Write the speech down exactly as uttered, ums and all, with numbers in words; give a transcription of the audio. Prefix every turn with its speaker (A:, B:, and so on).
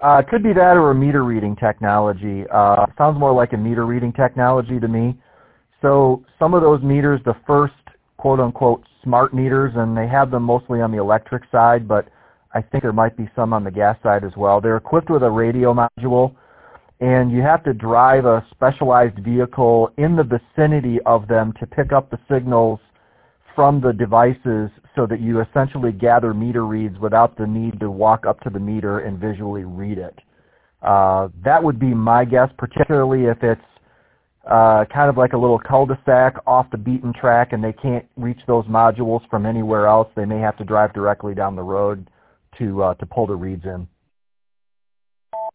A: Uh, it could be that or a meter reading technology. Uh, sounds more like a meter reading technology to me. So some of those meters, the first quote-unquote smart meters, and they have them mostly on the electric side, but I think there might be some on the gas side as well. They're equipped with a radio module, and you have to drive a specialized vehicle in the vicinity of them to pick up the signals from the devices so that you essentially gather meter reads without the need to walk up to the meter and visually read it. Uh, that would be my guess, particularly if it's uh, kind of like a little cul-de-sac off the beaten track and they can't reach those modules from anywhere else. They may have to drive directly down the road to uh, to pull the reads in.